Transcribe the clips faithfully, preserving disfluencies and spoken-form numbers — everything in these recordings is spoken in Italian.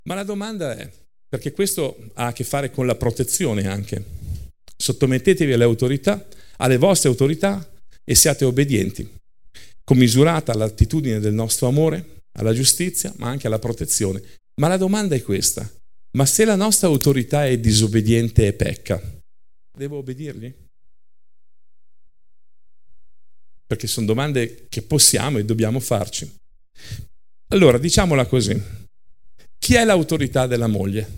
Ma la domanda è, perché questo ha a che fare con la protezione anche, sottomettetevi alle autorità, alle vostre autorità e siate obbedienti, commisurata all'attitudine del nostro amore, alla giustizia, ma anche alla protezione. Ma la domanda è questa: ma se la nostra autorità è disobbediente e pecca, devo obbedirgli? Perché sono domande che possiamo e dobbiamo farci. Allora, diciamola così: chi è l'autorità della moglie?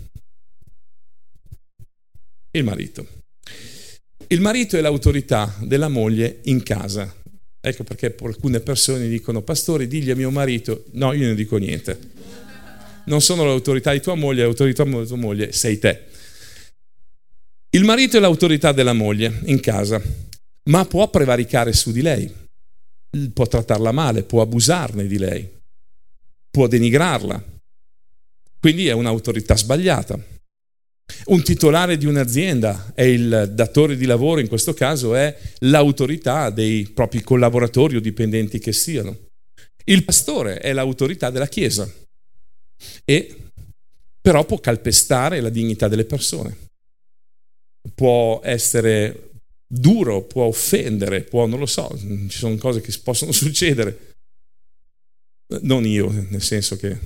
Il marito. Il marito è l'autorità della moglie in casa. Ecco perché alcune persone dicono: pastore, digli a mio marito. No, io non dico niente. Non sono l'autorità di tua moglie, l'autorità di tua moglie sei te. Il marito è l'autorità della moglie in casa, ma può prevaricare su di lei, può trattarla male, può abusarne di lei, può denigrarla. Quindi è un'autorità sbagliata. Un titolare di un'azienda è il datore di lavoro, in questo caso è l'autorità dei propri collaboratori o dipendenti che siano. Il pastore è l'autorità della Chiesa e però può calpestare la dignità delle persone. Può essere duro, può offendere, può, non lo so, ci sono cose che possono succedere. Non io, nel senso che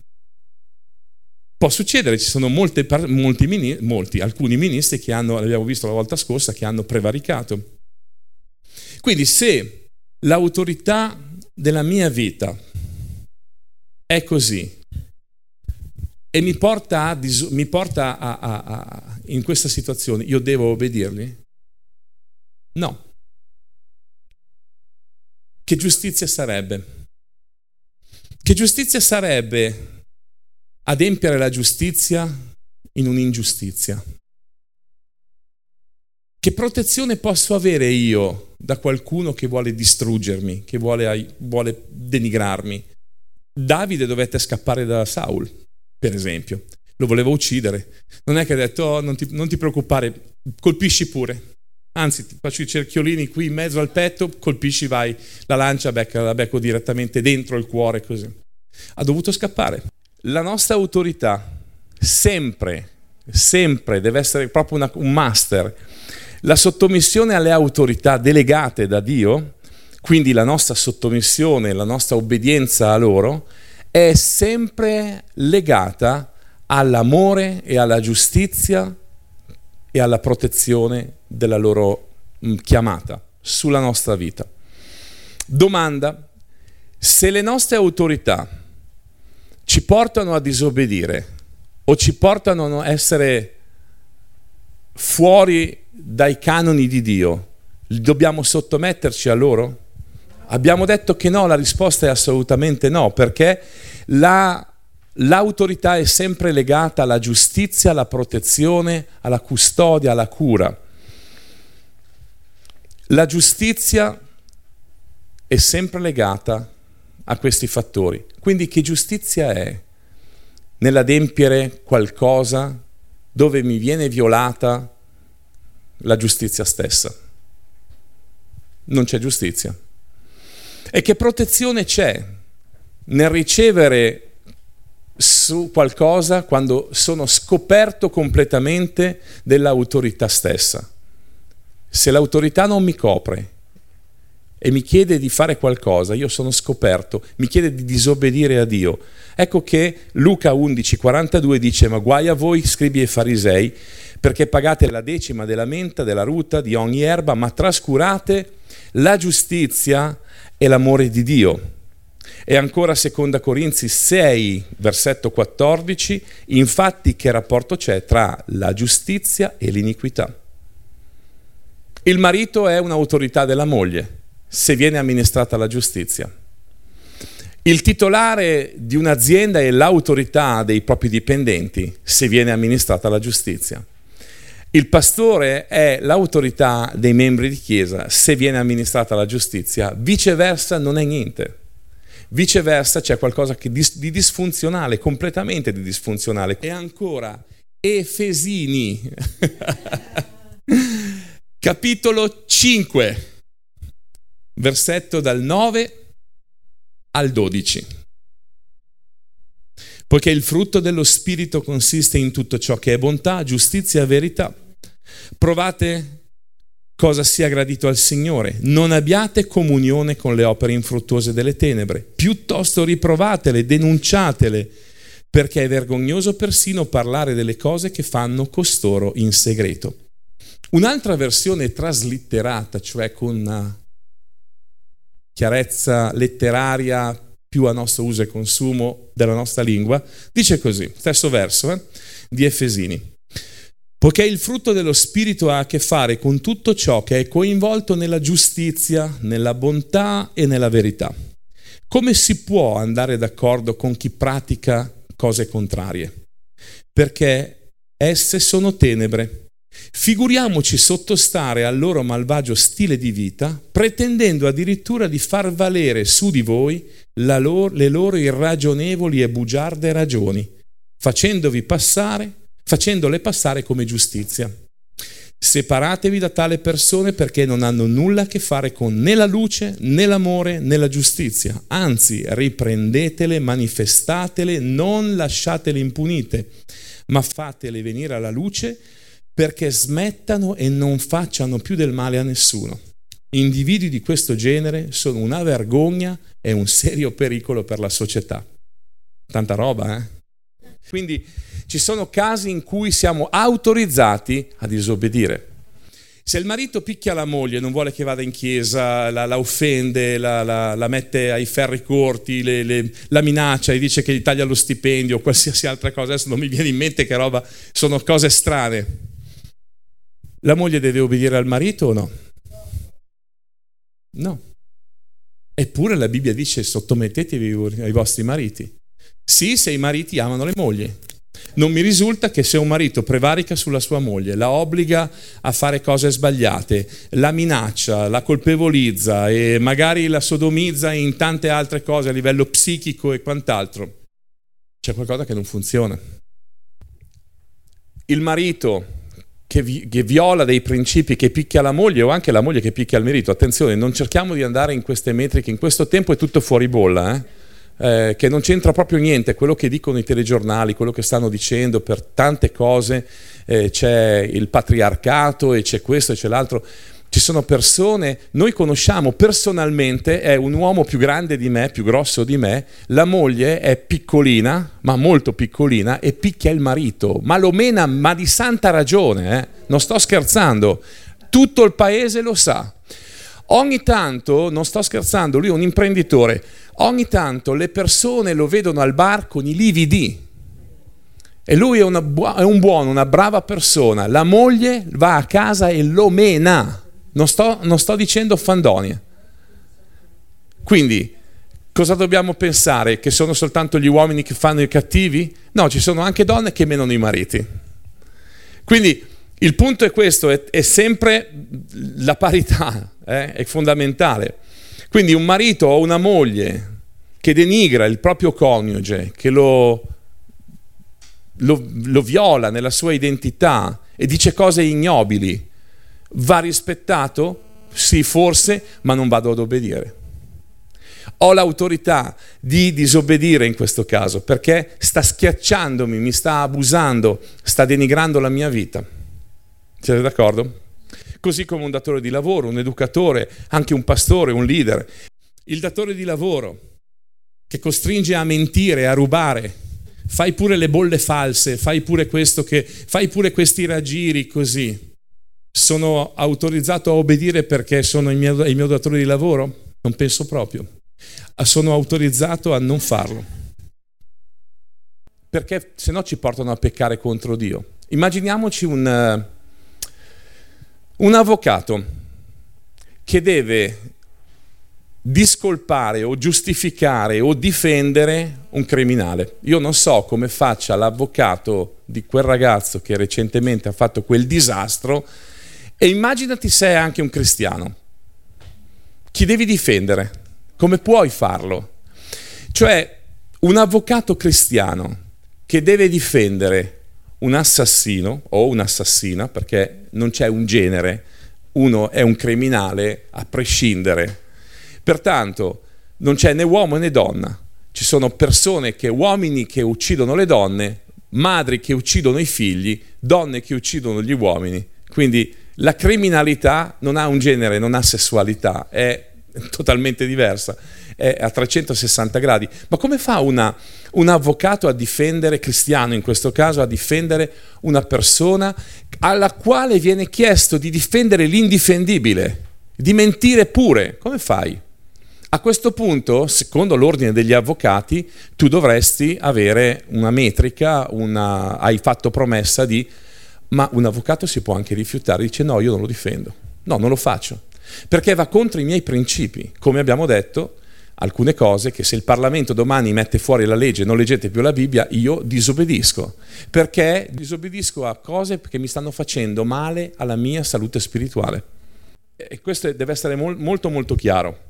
può succedere, ci sono molte, molti, molti, alcuni ministri che hanno, l'abbiamo visto la volta scorsa, che hanno prevaricato. Quindi se l'autorità della mia vita è così e mi porta, a, mi porta a, a, a, in questa situazione, io devo obbedirgli? No. Che giustizia sarebbe? Che giustizia sarebbe adempiere la giustizia in un'ingiustizia? Che protezione posso avere io da qualcuno che vuole distruggermi, che vuole, vuole denigrarmi? Davide dovette scappare da Saul, per esempio. Lo voleva uccidere. Non è che ha detto: oh, non, ti, non ti preoccupare, colpisci pure. Anzi, ti faccio i cerchiolini qui in mezzo al petto, colpisci, vai, la lancia, becca, la becco direttamente dentro il cuore, così. Ha dovuto scappare. La nostra autorità sempre, sempre deve essere proprio una, un master. La sottomissione alle autorità delegate da Dio, quindi la nostra sottomissione, la nostra obbedienza a loro, è sempre legata all'amore e alla giustizia e alla protezione della loro chiamata sulla nostra vita. Domanda: se le nostre autorità ci portano a disobbedire o ci portano a essere fuori dai canoni di Dio, dobbiamo sottometterci a loro? Abbiamo detto che no, la risposta è assolutamente no, perché la, l'autorità è sempre legata alla giustizia, alla protezione, alla custodia, alla cura. La giustizia è sempre legata a questi fattori. Quindi che giustizia è nell'adempiere qualcosa dove mi viene violata la giustizia stessa? Non c'è giustizia. E che protezione c'è nel ricevere su qualcosa quando sono scoperto completamente dell'autorità stessa? Se l'autorità non mi copre e mi chiede di fare qualcosa, io sono scoperto, mi chiede di disobbedire a Dio. Ecco che Luca undici quarantadue dice: ma guai a voi scribi e farisei, perché pagate la decima della menta, della ruta, di ogni erba, ma trascurate la giustizia e l'amore di Dio. E ancora seconda Corinzi sei, versetto quattordici: infatti che rapporto c'è tra la giustizia e l'iniquità? Il marito è un'autorità della moglie se viene amministrata la giustizia. Il titolare di un'azienda è l'autorità dei propri dipendenti se viene amministrata la giustizia. Il pastore è l'autorità dei membri di chiesa se viene amministrata la giustizia. Viceversa non è niente. Viceversa c'è qualcosa che di, di disfunzionale, completamente di disfunzionale. E ancora Efesini capitolo cinque, versetto dal nove al dodici. poiché il frutto dello Spirito consiste in tutto ciò che è bontà, giustizia e verità. Provate cosa sia gradito al Signore. Non abbiate comunione con le opere infruttuose delle tenebre, piuttosto riprovatele, denunciatele, perché è vergognoso persino parlare delle cose che fanno costoro in segreto. Un'altra versione traslitterata, cioè con una chiarezza letteraria più a nostro uso e consumo della nostra lingua, dice così, stesso verso eh, di Efesini. Poiché il frutto dello Spirito ha a che fare con tutto ciò che è coinvolto nella giustizia, nella bontà e nella verità. Come si può andare d'accordo con chi pratica cose contrarie? Perché esse sono tenebre. Figuriamoci sottostare al loro malvagio stile di vita, pretendendo addirittura di far valere su di voi la loro, le loro irragionevoli e bugiarde ragioni, facendovi passare facendole passare come giustizia. Separatevi da tale persone perché non hanno nulla a che fare con né la luce, né l'amore, né la giustizia. Anzi, riprendetele, manifestatele, non lasciatele impunite, ma fatele venire alla luce perché smettano e non facciano più del male a nessuno. Individui di questo genere sono una vergogna e un serio pericolo per la società. Tanta roba, eh? Quindi ci sono casi in cui siamo autorizzati a disobbedire. Se il marito picchia la moglie, non vuole che vada in chiesa, la, la offende, la, la, la mette ai ferri corti, le, le, la minaccia e dice che gli taglia lo stipendio o qualsiasi altra cosa, adesso non mi viene in mente che roba, sono cose strane. La moglie deve obbedire al marito o no? No. Eppure la Bibbia dice sottomettetevi ai vostri mariti. Sì, se i mariti amano le mogli. Non mi risulta che se un marito prevarica sulla sua moglie, la obbliga a fare cose sbagliate, la minaccia, la colpevolizza e magari la sodomizza in tante altre cose a livello psichico e quant'altro, c'è qualcosa che non funziona. Il marito che, vi, che viola dei principi, che picchia la moglie o anche la moglie che picchia il marito, attenzione, non cerchiamo di andare in queste metriche, in questo tempo è tutto fuori bolla, eh? Eh, che non c'entra proprio niente quello che dicono i telegiornali, quello che stanno dicendo per tante cose, eh, c'è il patriarcato e c'è questo e c'è l'altro, ci sono persone, noi conosciamo personalmente, è un uomo più grande di me, più grosso di me, la moglie è piccolina, ma molto piccolina, e picchia il marito, ma lo mena, ma di santa ragione, eh? Non sto scherzando, tutto il paese lo sa. Ogni tanto, non sto scherzando, lui è un imprenditore, ogni tanto le persone lo vedono al bar con i lividi e lui è, una bu- è un buono, una brava persona, la moglie va a casa e lo mena, non sto, non sto dicendo fandonie. Quindi cosa dobbiamo pensare? Che sono soltanto gli uomini che fanno i cattivi? No, ci sono anche donne che menano i mariti. Quindi il punto è questo, è, è sempre la parità, eh? È fondamentale. Quindi un marito o una moglie che denigra il proprio coniuge, che lo, lo, lo viola nella sua identità e dice cose ignobili, va rispettato? Sì, forse, ma non vado ad obbedire. Ho l'autorità di disobbedire in questo caso, perché sta schiacciandomi, mi sta abusando, sta denigrando la mia vita. Siete d'accordo? Così come un datore di lavoro, un educatore, anche un pastore, un leader. Il datore di lavoro che costringe a mentire, a rubare, fai pure le bolle false, fai pure questo che, fai pure questi raggiri così. Sono autorizzato a obbedire perché sono il mio, il mio datore di lavoro? Non penso proprio. Sono autorizzato a non farlo. Perché se no ci portano a peccare contro Dio. Immaginiamoci un... Un avvocato che deve discolpare o giustificare o difendere un criminale. Io non so come faccia l'avvocato di quel ragazzo che recentemente ha fatto quel disastro e immaginati se è anche un cristiano. Chi devi difendere? Come puoi farlo? Cioè, un avvocato cristiano che deve difendere un assassino o un'assassina, perché non c'è un genere, uno è un criminale a prescindere. Pertanto non c'è né uomo né donna, ci sono persone che, uomini che uccidono le donne, madri che uccidono i figli, donne che uccidono gli uomini. Quindi la criminalità non ha un genere, non ha sessualità, è totalmente diversa, è a trecentosessanta gradi. Ma come fa una, un avvocato a difendere, cristiano in questo caso, a difendere una persona alla quale viene chiesto di difendere l'indifendibile, di mentire pure? Come fai? A questo punto, secondo l'ordine degli avvocati, tu dovresti avere una metrica, una, hai fatto promessa di... Ma un avvocato si può anche rifiutare, dice no, io non lo difendo, no, non lo faccio, perché va contro i miei principi. Come abbiamo detto, alcune cose che se il Parlamento domani mette fuori la legge, non leggete più la Bibbia, io disobbedisco, perché disobbedisco a cose che mi stanno facendo male alla mia salute spirituale. E questo deve essere mol- molto molto chiaro.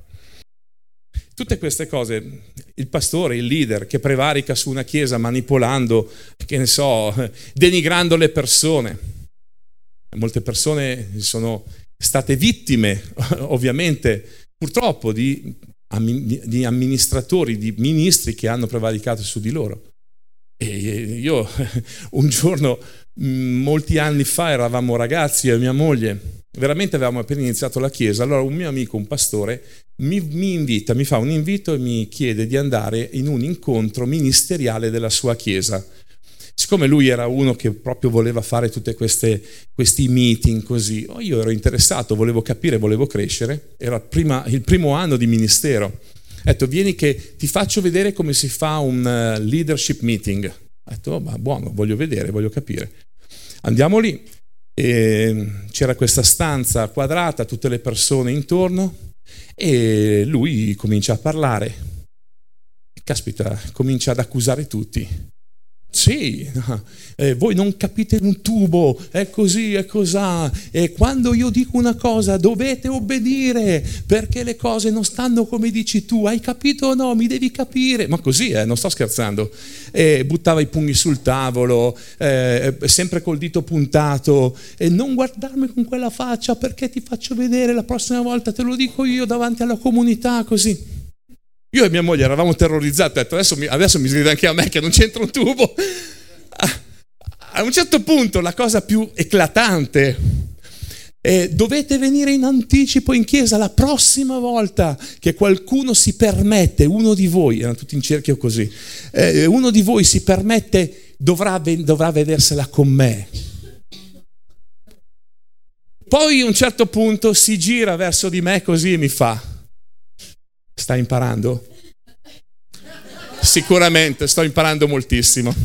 Tutte queste cose, il pastore, il leader che prevarica su una chiesa manipolando, che ne so, denigrando le persone. Molte persone sono state vittime, ovviamente, purtroppo, di, di amministratori, di ministri che hanno prevaricato su di loro. E io un giorno, molti anni fa, eravamo ragazzi, io e mia moglie, veramente avevamo appena iniziato la chiesa, allora un mio amico, un pastore, mi, mi invita, mi fa un invito e mi chiede di andare in un incontro ministeriale della sua chiesa. Siccome lui era uno che proprio voleva fare tutte queste questi meeting così, io ero interessato, volevo capire, volevo crescere, era prima, il primo anno di ministero. Ho detto, vieni che ti faccio vedere come si fa un uh, leadership meeting. Ho detto, oh, ma buono, voglio vedere, voglio capire. Andiamo lì. E c'era questa stanza quadrata, tutte le persone intorno, e lui comincia a parlare. Caspita, comincia ad accusare tutti. Sì, eh, voi non capite un tubo, è così, è cosà, e quando io dico una cosa dovete obbedire, perché le cose non stanno come dici tu, hai capito o no? Mi devi capire, ma così, eh, non sto scherzando. E buttava i pugni sul tavolo, eh, sempre col dito puntato, e non guardarmi con quella faccia perché ti faccio vedere, la prossima volta te lo dico io davanti alla comunità, così. Io e mia moglie eravamo terrorizzati, ho detto adesso mi, adesso mi sgrida anche a me che non c'entra un tubo. A, a un certo punto la cosa più eclatante è dovete venire in anticipo in chiesa la prossima volta che qualcuno si permette, uno di voi, erano tutti in cerchio così, eh, uno di voi si permette, dovrà, dovrà vedersela con me. Poi a un certo punto si gira verso di me così e mi fa: stai imparando? Sicuramente, sto imparando moltissimo.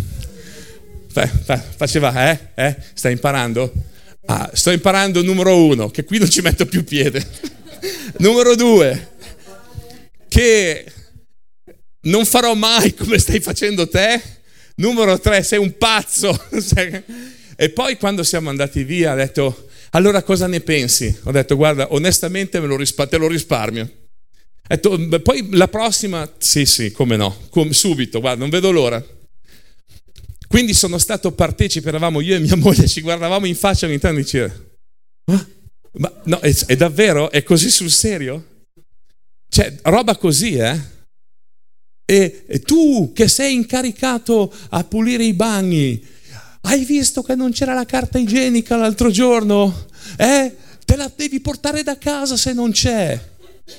Faceva, eh? Eh? Stai imparando? Ah, sto imparando numero uno, che qui non ci metto più piede. Numero due, che non farò mai come stai facendo te. Numero tre, sei un pazzo. E poi quando siamo andati via ha detto, allora cosa ne pensi? Ho detto, guarda, onestamente me lo rispa- te lo risparmio. Detto, poi la prossima, sì sì, come no, come, subito, guarda, non vedo l'ora. Quindi sono stato partecipe, eravamo io e mia moglie, ci guardavamo in faccia ogni tanto e diceva, ma, ma no, è, è davvero? È così sul serio? Cioè, roba così, eh? E, e tu che sei incaricato a pulire i bagni, hai visto che non c'era la carta igienica l'altro giorno? Eh? Te la devi portare da casa se non c'è.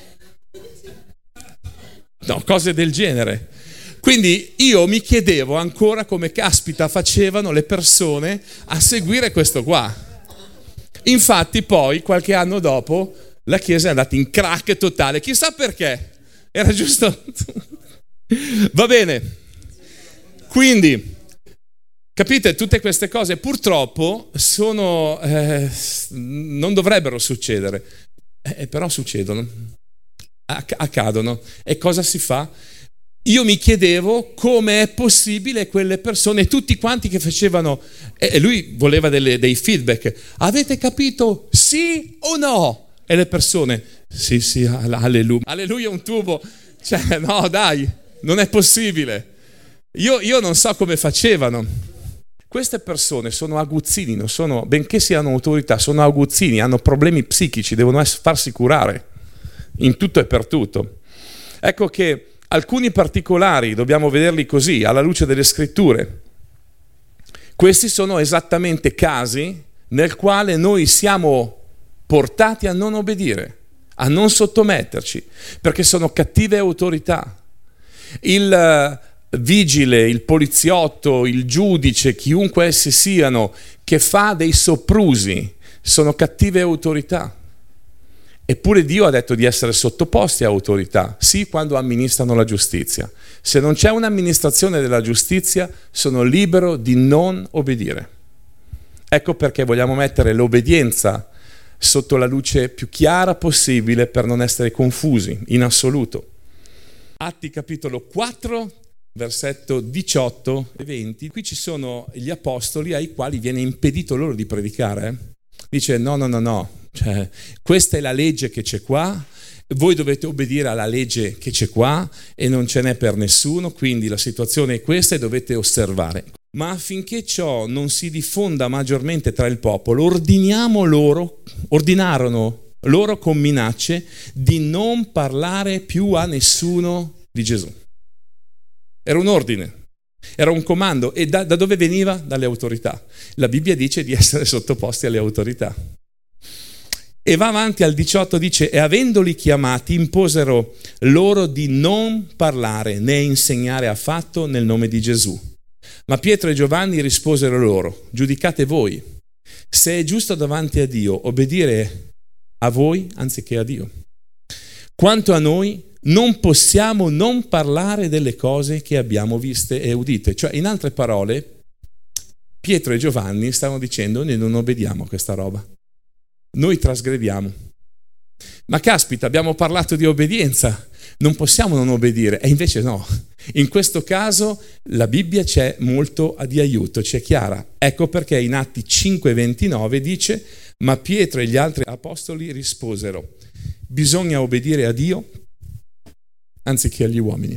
No, cose del genere. Quindi io mi chiedevo ancora come caspita facevano le persone a seguire questo qua. Infatti poi qualche anno dopo la chiesa è andata in crack totale, chissà perché, era giusto. Va bene, quindi capite, tutte queste cose purtroppo sono eh, non dovrebbero succedere, eh, però succedono, accadono. E cosa si fa? Io mi chiedevo come è possibile quelle persone, tutti quanti che facevano, e lui voleva delle, dei feedback, avete capito sì o no? E le persone, sì sì, alleluia, alleluia un tubo, cioè no dai, non è possibile. Io, io non so come facevano. Queste persone sono aguzzini, non sono, benché siano autorità, sono aguzzini, hanno problemi psichici, devono farsi curare in tutto e per tutto. Ecco che Alcuni particolari dobbiamo vederli così, alla luce delle scritture. Questi sono esattamente casi nel quale noi siamo portati a non obbedire, a non sottometterci, perché sono cattive autorità. Il vigile, il poliziotto, il giudice, chiunque essi siano, che fa dei soprusi, sono cattive autorità. Eppure Dio ha detto di essere sottoposti a autorità, sì, quando amministrano la giustizia. Se non c'è un'amministrazione della giustizia, sono libero di non obbedire. Ecco perché vogliamo mettere l'obbedienza sotto la luce più chiara possibile per non essere confusi in assoluto. Atti capitolo quattro, versetto diciotto e venti. Qui ci sono gli apostoli ai quali viene impedito loro di predicare. Dice no, no, no, no, cioè, questa è la legge che c'è qua, voi dovete obbedire alla legge che c'è qua e non ce n'è per nessuno, quindi la situazione è questa e dovete osservare. Ma affinché ciò non si diffonda maggiormente tra il popolo, ordiniamo loro, ordinarono loro con minacce di non parlare più a nessuno di Gesù. Era un ordine, era un comando. E da, da dove veniva? Dalle autorità. La Bibbia dice di essere sottoposti alle autorità. E va avanti al diciotto, dice: e avendoli chiamati imposero loro di non parlare né insegnare affatto nel nome di Gesù. Ma Pietro e Giovanni risposero loro: giudicate voi, se è giusto davanti a Dio obbedire a voi anziché a Dio. Quanto a noi, non possiamo non parlare delle cose che abbiamo viste e udite. Cioè, in altre parole, Pietro e Giovanni stavano dicendo: noi non obbediamo a questa roba, noi trasgrediamo. Ma caspita, abbiamo parlato di obbedienza, non possiamo non obbedire. E invece no, in questo caso la Bibbia c'è molto di aiuto, c'è chiara. Ecco perché in Atti cinque ventinove dice: ma Pietro e gli altri apostoli risposero: bisogna obbedire a Dio anziché agli uomini.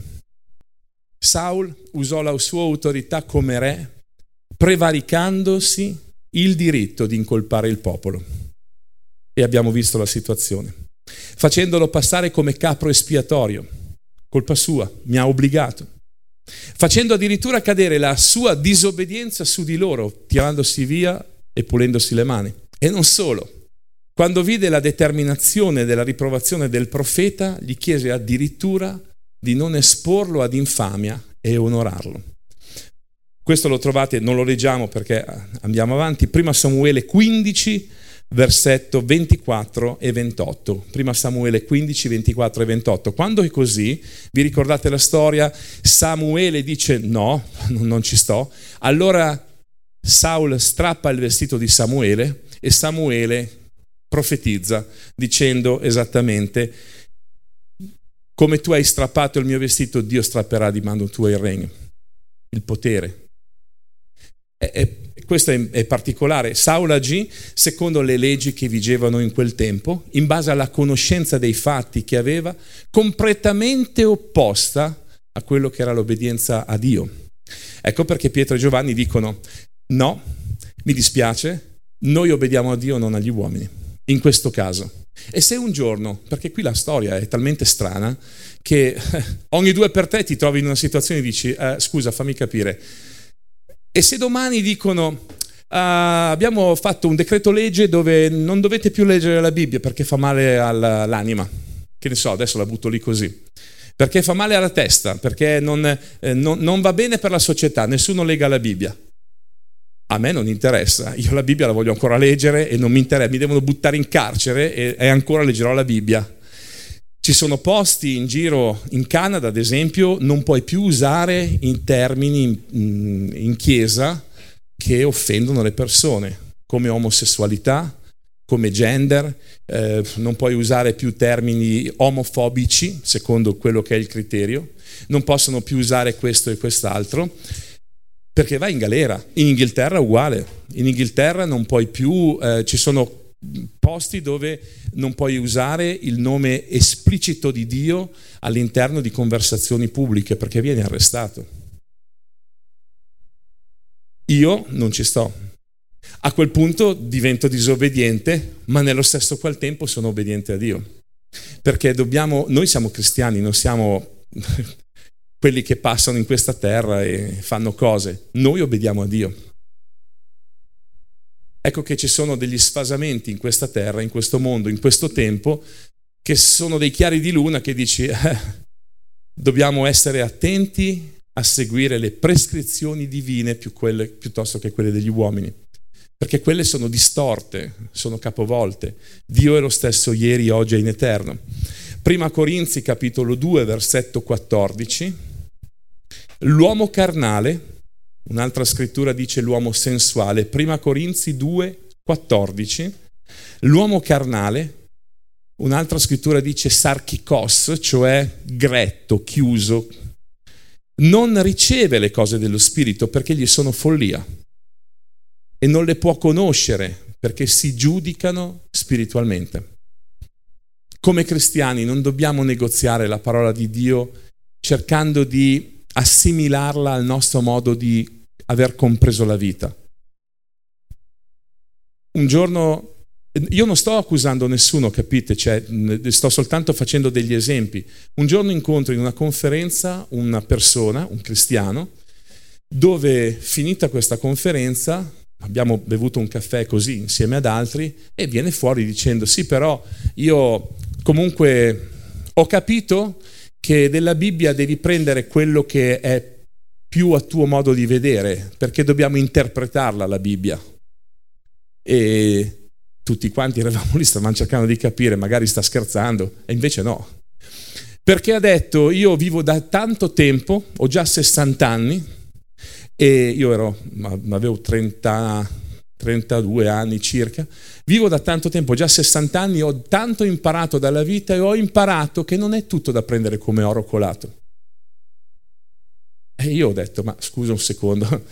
Saul usò la sua autorità come re, prevaricandosi il diritto di incolpare il popolo. E abbiamo visto la situazione, facendolo passare come capro espiatorio. Colpa sua, mi ha obbligato. Facendo addirittura cadere la sua disobbedienza su di loro, tirandosi via e pulendosi le mani. E non solo. Quando vide la determinazione della riprovazione del profeta, gli chiese addirittura di non esporlo ad infamia e onorarlo. Questo lo trovate, non lo leggiamo perché andiamo avanti, primo Samuele quindici, versetto ventiquattro e ventotto. primo Samuele quindici, ventiquattro e ventotto. Quando è così, vi ricordate la storia? Samuele dice no, non ci sto. Allora Saul strappa il vestito di Samuele e Samuele profetizza dicendo esattamente: come tu hai strappato il mio vestito, Dio strapperà di mano tua il regno, il potere. E, e, questo è, è particolare. Saul agì secondo le leggi che vigevano in quel tempo, in base alla conoscenza dei fatti che aveva, completamente opposta a quello che era l'obbedienza a Dio. Ecco perché Pietro e Giovanni dicono: no, mi dispiace, noi obbediamo a Dio, non agli uomini, in questo caso. E se un giorno, perché qui la storia è talmente strana che ogni due per tre ti trovi in una situazione e dici eh, scusa, fammi capire. E se domani dicono ah, abbiamo fatto un decreto legge dove non dovete più leggere la Bibbia perché fa male all'anima, che ne so, adesso la butto lì così, perché fa male alla testa, perché non, eh, non, non va bene per la società, nessuno lega la Bibbia. A me non interessa, io la Bibbia la voglio ancora leggere e non mi interessa, mi devono buttare in carcere e, e ancora leggerò la Bibbia. Ci sono posti in giro, in Canada ad esempio, non puoi più usare in termini in, in chiesa che offendono le persone, come omosessualità, come gender, eh, non puoi usare più termini omofobici, secondo quello che è il criterio, non possono più usare questo e quest'altro, perché vai in galera. In Inghilterra è uguale, in Inghilterra non puoi più, eh, ci sono posti dove non puoi usare il nome esplicito di Dio all'interno di conversazioni pubbliche perché vieni arrestato. Io non ci sto. A quel punto divento disobbediente, ma nello stesso qual tempo sono obbediente a Dio. Perché dobbiamo, noi siamo cristiani, non siamo quelli che passano in questa terra e fanno cose. Noi obbediamo a Dio. Ecco che ci sono degli sfasamenti in questa terra, in questo mondo, in questo tempo, che sono dei chiari di luna che dici eh, dobbiamo essere attenti a seguire le prescrizioni divine più quelle, piuttosto che quelle degli uomini, perché quelle sono distorte, sono capovolte. Dio è lo stesso ieri, oggi e in eterno. Prima Corinzi capitolo due versetto quattordici, l'uomo carnale, un'altra scrittura dice l'uomo sensuale, Prima Corinzi due quattordici, l'uomo carnale, un'altra scrittura dice sarchikos, cioè gretto, chiuso, non riceve le cose dello Spirito perché gli sono follia e non le può conoscere perché si giudicano spiritualmente. Come cristiani non dobbiamo negoziare la parola di Dio cercando di assimilarla al nostro modo di aver compreso la vita. Un giorno, io non sto accusando nessuno, capite? Cioè, sto soltanto facendo degli esempi. Un giorno incontro in una conferenza una persona, un cristiano, dove finita questa conferenza abbiamo bevuto un caffè così insieme ad altri e viene fuori dicendo sì, però io comunque ho capito che della Bibbia devi prendere quello che è più a tuo modo di vedere, perché dobbiamo interpretarla la Bibbia. E tutti quanti eravamo lì, stavamo cercando di capire, magari sta scherzando, e invece no. Perché ha detto, io vivo da tanto tempo, ho già sessanta anni, e io ero, avevo trenta, trentadue anni circa, vivo da tanto tempo, già sessanta anni, ho tanto imparato dalla vita e ho imparato che non è tutto da prendere come oro colato. E io ho detto, ma scusa un secondo,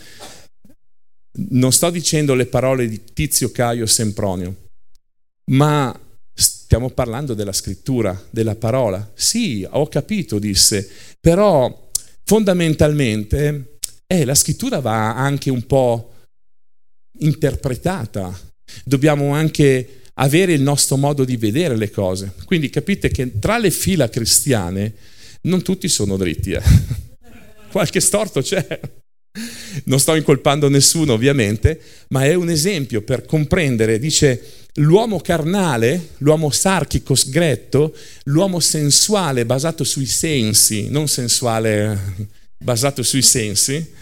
non sto dicendo le parole di Tizio, Caio, Sempronio, ma stiamo parlando della scrittura, della parola. Sì, ho capito, disse, però fondamentalmente eh, la scrittura va anche un po' interpretata, dobbiamo anche avere il nostro modo di vedere le cose. Quindi capite che tra le fila cristiane non tutti sono dritti, eh. Qualche storto c'è. Non sto incolpando nessuno ovviamente, ma è un esempio per comprendere. Dice l'uomo carnale, l'uomo sarchicos gretto, l'uomo sensuale basato sui sensi, non sensuale basato sui sensi,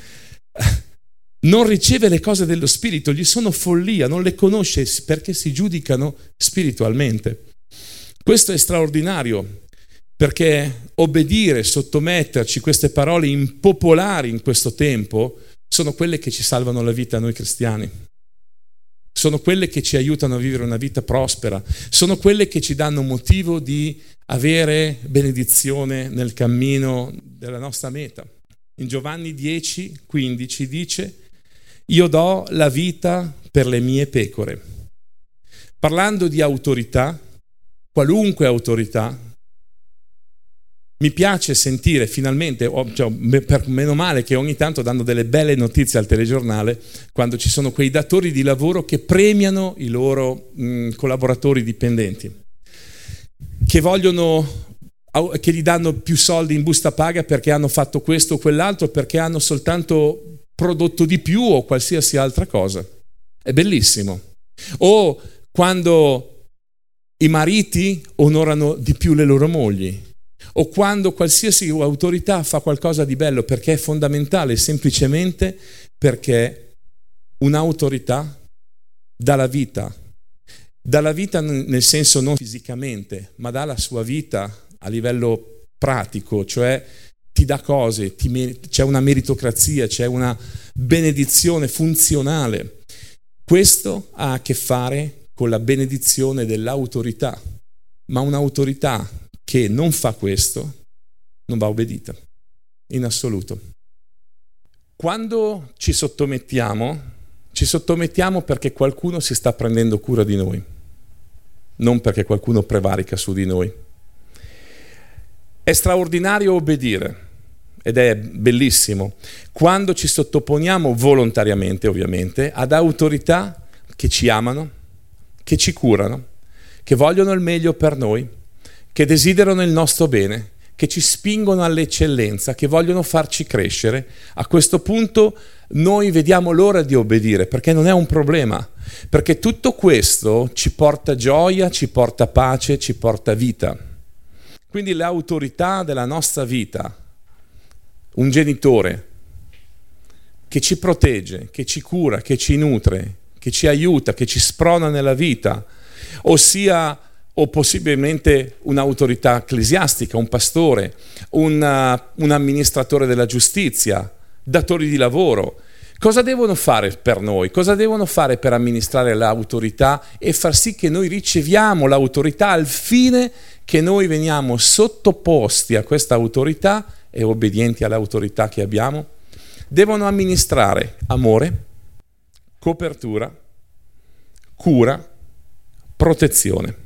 non riceve le cose dello spirito, gli sono follia, non le conosce perché si giudicano spiritualmente. Questo è straordinario, perché obbedire, sottometterci, queste parole impopolari in questo tempo sono quelle che ci salvano la vita a noi cristiani, sono quelle che ci aiutano a vivere una vita prospera, sono quelle che ci danno motivo di avere benedizione nel cammino della nostra meta. In Giovanni dieci quindici dice: io do la vita per le mie pecore. Parlando di autorità, qualunque autorità, mi piace sentire finalmente, cioè, per meno male che ogni tanto danno delle belle notizie al telegiornale, quando ci sono quei datori di lavoro che premiano i loro mh, collaboratori dipendenti, che vogliono, che gli danno più soldi in busta paga perché hanno fatto questo o quell'altro, perché hanno soltanto prodotto di più o qualsiasi altra cosa. È bellissimo. O quando i mariti onorano di più le loro mogli, o quando qualsiasi autorità fa qualcosa di bello, perché è fondamentale, semplicemente perché un'autorità dà la vita, dà la vita nel senso non fisicamente, ma dà la sua vita a livello pratico, cioè ti dà cose, ti, c'è una meritocrazia, c'è una benedizione funzionale. Questo ha a che fare con la benedizione dell'autorità, ma un'autorità che non fa questo non va obbedita, in assoluto. Quando ci sottomettiamo, ci sottomettiamo perché qualcuno si sta prendendo cura di noi, non perché qualcuno prevarica su di noi. È straordinario obbedire ed è bellissimo quando ci sottoponiamo volontariamente, ovviamente, ad autorità che ci amano, che ci curano, che vogliono il meglio per noi, che desiderano il nostro bene, che ci spingono all'eccellenza, che vogliono farci crescere, a questo punto noi vediamo l'ora di obbedire, perché non è un problema, perché tutto questo ci porta gioia, ci porta pace, ci porta vita. Quindi l'autorità della nostra vita, un genitore che ci protegge, che ci cura, che ci nutre, che ci aiuta, che ci sprona nella vita, ossia o possibilmente un'autorità ecclesiastica, un pastore, un, uh, un amministratore della giustizia, datori di lavoro. Cosa devono fare per noi? Cosa devono fare per amministrare l'autorità e far sì che noi riceviamo l'autorità al fine che noi veniamo sottoposti a questa autorità e obbedienti all'autorità che abbiamo? Devono amministrare amore, copertura, cura, protezione.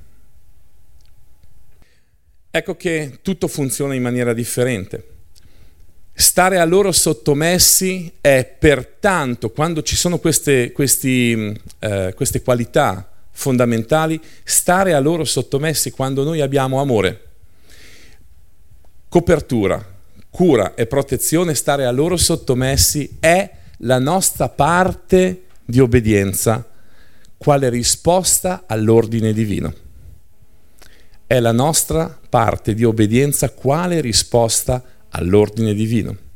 Ecco che tutto funziona in maniera differente. Stare a loro sottomessi è pertanto, quando ci sono queste, questi, eh, queste qualità fondamentali, stare a loro sottomessi quando noi abbiamo amore, copertura, cura e protezione, stare a loro sottomessi è la nostra parte di obbedienza, quale risposta all'ordine divino. È la nostra parte di obbedienza quale risposta all'ordine divino.